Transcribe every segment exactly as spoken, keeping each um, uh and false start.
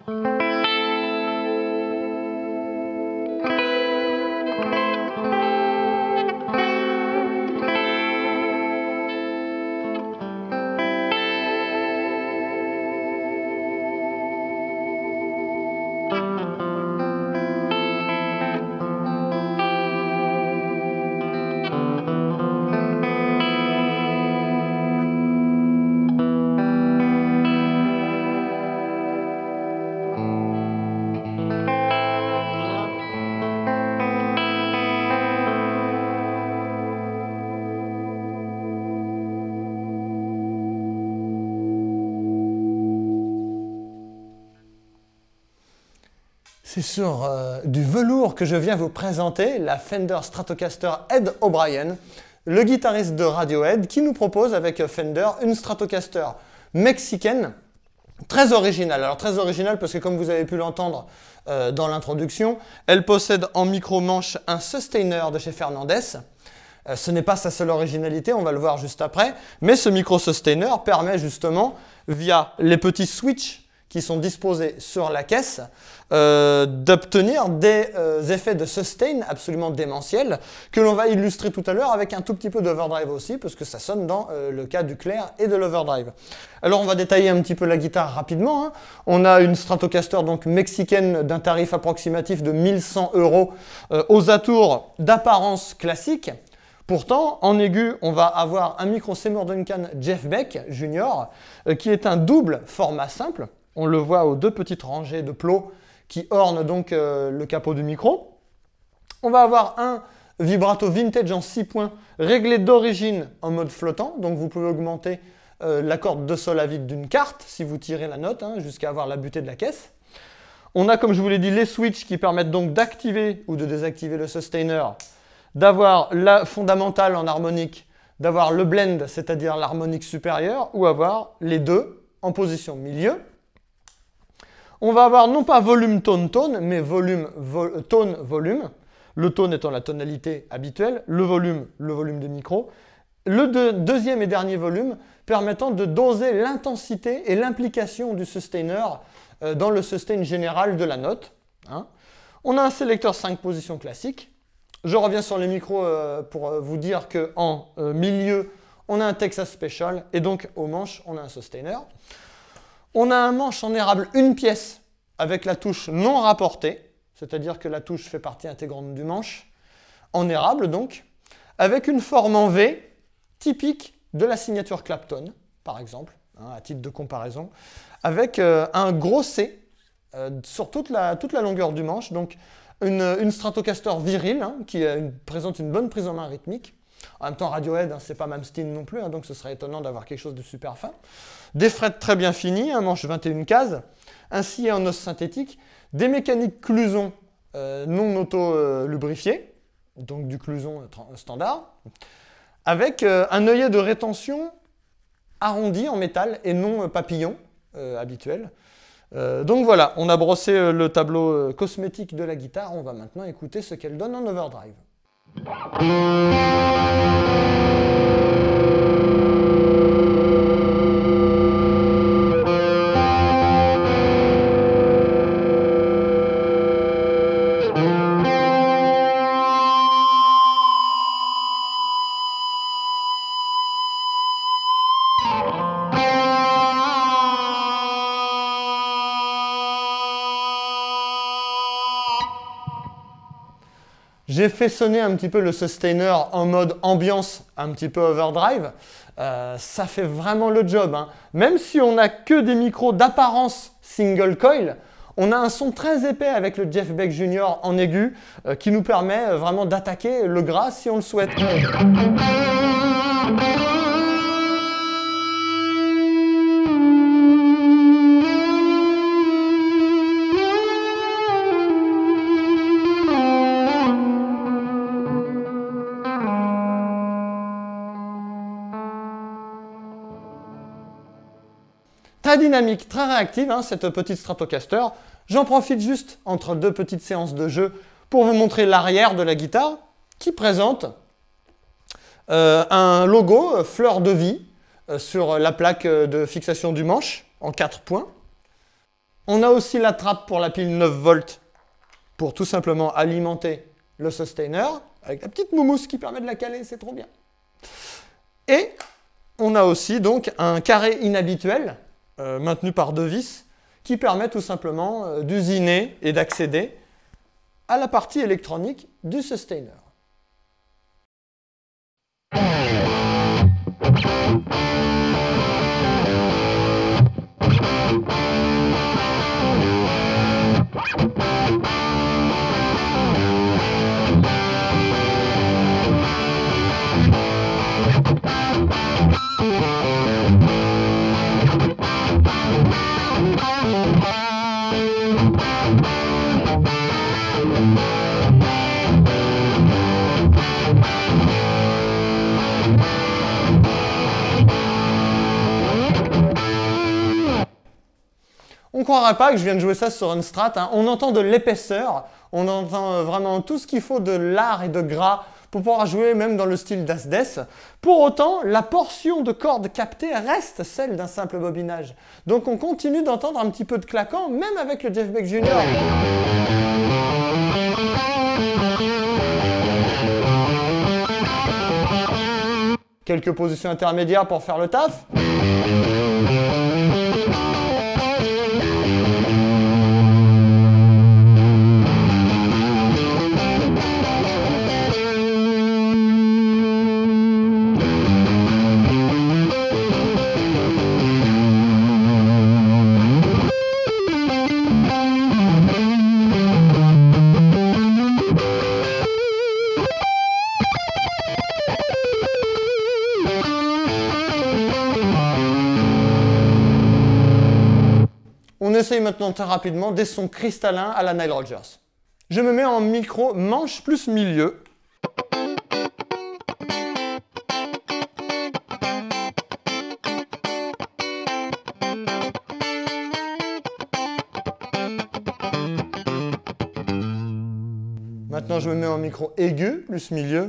C'est sur euh, du velours que je viens vous présenter la Fender Stratocaster Ed O'Brien, le guitariste de Radiohead, qui nous propose avec Fender une Stratocaster mexicaine très originale. Alors très originale parce que comme vous avez pu l'entendre euh, dans l'introduction, elle possède en micro-manche un sustainer de chez Fernandez. Euh, ce n'est pas sa seule originalité, on va le voir juste après, mais ce micro-sustainer permet justement, via les petits switches qui sont disposés sur la caisse, euh, d'obtenir des euh, effets de sustain absolument démentiels que l'on va illustrer tout à l'heure avec un tout petit peu d'overdrive aussi, parce que ça sonne dans euh, le cas du clair et de l'overdrive. Alors on va détailler un petit peu la guitare rapidement. Hein. On a une Stratocaster donc mexicaine d'un tarif approximatif de mille cent euros euh, aux atours d'apparence classique. Pourtant, en aigu, on va avoir un micro Seymour Duncan Jeff Beck Junior euh, qui est un double format simple. On le voit aux deux petites rangées de plots qui ornent donc euh, le capot du micro. On va avoir un vibrato vintage en six points réglé d'origine en mode flottant. Donc vous pouvez augmenter euh, la corde de sol à vide d'une carte si vous tirez la note hein, jusqu'à avoir la butée de la caisse. On a, comme je vous l'ai dit, les switches qui permettent donc d'activer ou de désactiver le sustainer, d'avoir la fondamentale en harmonique, d'avoir le blend, c'est-à-dire l'harmonique supérieure, ou avoir les deux en position milieu. On va avoir non pas volume, tone, tone, mais volume, vo tone, volume. Le tone étant la tonalité habituelle, le volume, le volume de micro. Le deux, deuxième et dernier volume permettant de doser l'intensité et l'implication du sustainer euh, dans le sustain général de la note. Hein. On a un sélecteur cinq positions classique. Je reviens sur les micros euh, pour euh, vous dire qu'en euh, milieu, on a un Texas Special et donc au manche, on a un sustainer. On a un manche en érable une pièce avec la touche non rapportée, c'est-à-dire que la touche fait partie intégrante du manche, en érable donc, avec une forme en V typique de la signature Clapton, par exemple, hein, à titre de comparaison, avec euh, un gros C euh, sur toute la, toute la longueur du manche, donc une, une Stratocaster virile hein, qui a une, présente une bonne prise en main rythmique. En même temps, Radiohead, hein, c'est pas Malmsteen non plus, hein, donc ce serait étonnant d'avoir quelque chose de super fin. Des frettes très bien finies, un manche vingt et une cases, un scié en os synthétique, des mécaniques Cluson euh, non auto-lubrifiées, euh, donc du Cluson euh, standard, avec euh, un œillet de rétention arrondi en métal et non euh, papillon euh, habituel. Euh, donc voilà, on a brossé euh, le tableau euh, cosmétique de la guitare, on va maintenant écouter ce qu'elle donne en overdrive. J'ai fait sonner un petit peu le sustainer en mode ambiance, un petit peu overdrive. Euh, ça fait vraiment le job. Hein. Même si on n'a que des micros d'apparence single coil, on a un son très épais avec le Jeff Beck Junior en aigu euh, qui nous permet euh, vraiment d'attaquer le gras si on le souhaite. Très dynamique, très réactive, hein, cette petite Stratocaster. J'en profite juste entre deux petites séances de jeu pour vous montrer l'arrière de la guitare qui présente euh, un logo euh, fleur de vie euh, sur la plaque de fixation du manche en quatre points. On a aussi la trappe pour la pile neuf volts pour tout simplement alimenter le sustainer, avec la petite moumousse qui permet de la caler, c'est trop bien. Et on a aussi donc un carré inhabituel, euh, maintenu par deux vis, qui permet tout simplement euh, d'usiner et d'accéder à la partie électronique du sustainer. On ne croirait pas que je viens de jouer ça sur une Strat, hein. On entend de l'épaisseur, on entend vraiment tout ce qu'il faut de lard et de gras pour pouvoir jouer même dans le style d'Asdes. Pour autant, la portion de cordes captée reste celle d'un simple bobinage. Donc on continue d'entendre un petit peu de claquant, même avec le Jeff Beck Junior Quelques positions intermédiaires pour faire le taf. On essaye maintenant très rapidement des sons cristallins à la Nile Rodgers. Je me mets en micro manche plus milieu. Maintenant je me mets en micro aigu plus milieu.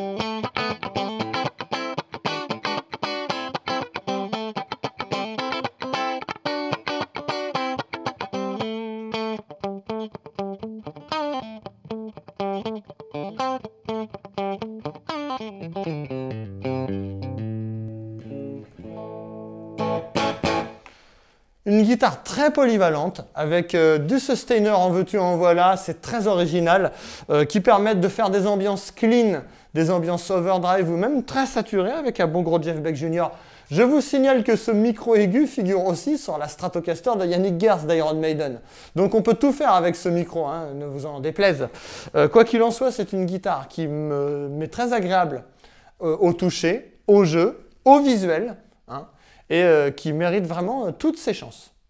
Une guitare très polyvalente, avec euh, du sustainer en veux-tu en voilà, c'est très original, euh, qui permettent de faire des ambiances clean, des ambiances overdrive ou même très saturées avec un bon gros Jeff Beck Junior Je vous signale que ce micro aigu figure aussi sur la Stratocaster de Yannick Gers d'Iron Maiden. Donc on peut tout faire avec ce micro, hein, ne vous en déplaise. Euh, quoi qu'il en soit, c'est une guitare qui me m'est très agréable euh, au toucher, au jeu, au visuel, hein, et euh, qui mérite vraiment euh, toutes ses chances.